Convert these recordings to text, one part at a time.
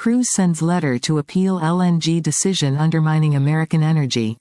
Cruz sends letter to appeal LNG decision undermining American energy.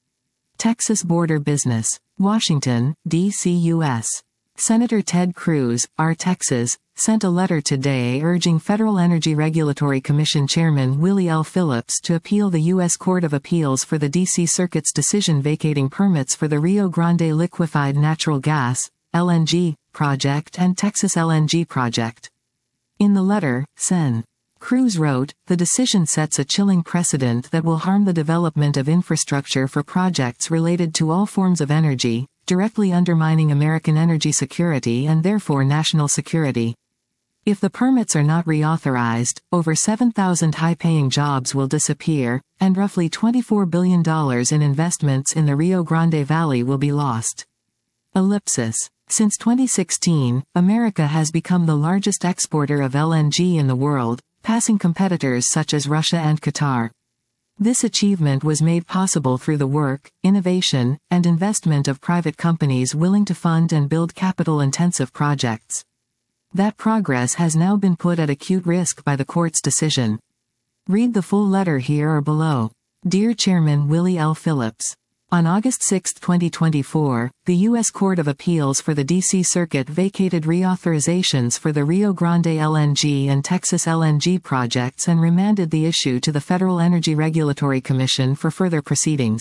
Texas border business. Washington, D.C. U.S. Senator Ted Cruz, R. Texas, sent a letter today urging Federal Energy Regulatory Commission Chairman Willie L. Phillips to appeal the U.S. Court of Appeals for the D.C. Circuit's decision vacating permits for the Rio Grande Liquefied Natural Gas, LNG, project and Texas LNG project. In the letter, Sen. Cruz wrote, "The decision sets a chilling precedent that will harm the development of infrastructure for projects related to all forms of energy, directly undermining American energy security and therefore national security. If the permits are not reauthorized, over 7,000 high-paying jobs will disappear, and roughly $24 billion in investments in the Rio Grande Valley will be lost." Ellipsis. Since 2016, America has become the largest exporter of LNG in the world, passing competitors such as Russia and Qatar. This achievement was made possible through the work, innovation, and investment of private companies willing to fund and build capital-intensive projects. That progress has now been put at acute risk by the court's decision. Read the full letter here or below. Dear Chairman Willie L. Phillips. On August 6, 2024, the U.S. Court of Appeals for the D.C. Circuit vacated reauthorizations for the Rio Grande LNG and Texas LNG projects and remanded the issue to the Federal Energy Regulatory Commission for further proceedings.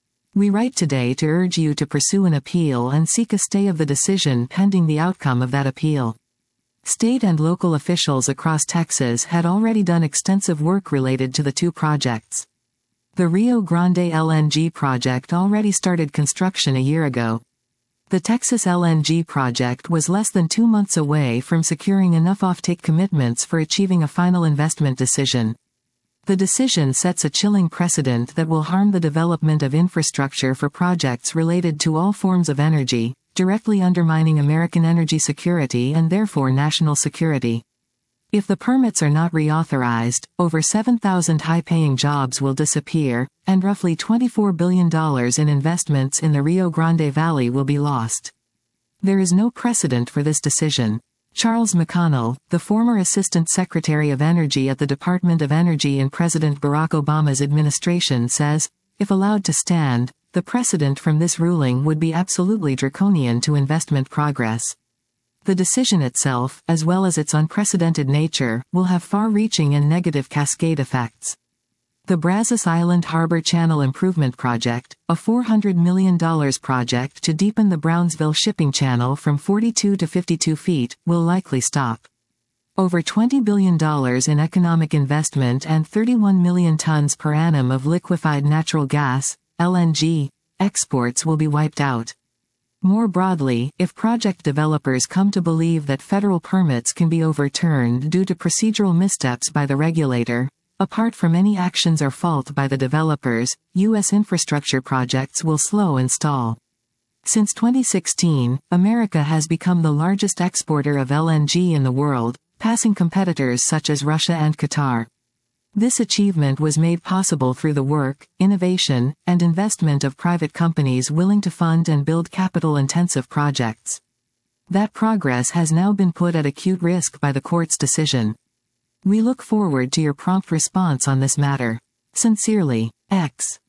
We write today to urge you to pursue an appeal and seek a stay of the decision pending the outcome of that appeal. State and local officials across Texas had already done extensive work related to the two projects. The Rio Grande LNG project already started construction a year ago. The Texas LNG project was less than 2 months away from securing enough offtake commitments for achieving a final investment decision. The decision sets a chilling precedent that will harm the development of infrastructure for projects related to all forms of energy, directly undermining American energy security and therefore national security. If the permits are not reauthorized, over 7,000 high-paying jobs will disappear, and roughly $24 billion in investments in the Rio Grande Valley will be lost. There is no precedent for this decision. Charles McConnell, the former Assistant Secretary of Energy at the Department of Energy in President Barack Obama's administration says, if allowed to stand, the precedent from this ruling would be absolutely draconian to investment progress. The decision itself, as well as its unprecedented nature, will have far-reaching and negative cascade effects. The Brazos Island Harbor Channel Improvement Project, a $400 million project to deepen the Brownsville shipping channel from 42 to 52 feet, will likely stop. Over $20 billion in economic investment and 31 million tons per annum of liquefied natural gas, LNG, exports will be wiped out. More broadly, if project developers come to believe that federal permits can be overturned due to procedural missteps by the regulator, apart from any actions or fault by the developers, U.S. infrastructure projects will slow and stall. Since 2016, America has become the largest exporter of LNG in the world, passing competitors such as Russia and Qatar. This achievement was made possible through the work, innovation, and investment of private companies willing to fund and build capital-intensive projects. That progress has now been put at acute risk by the court's decision. We look forward to your prompt response on this matter. Sincerely, X.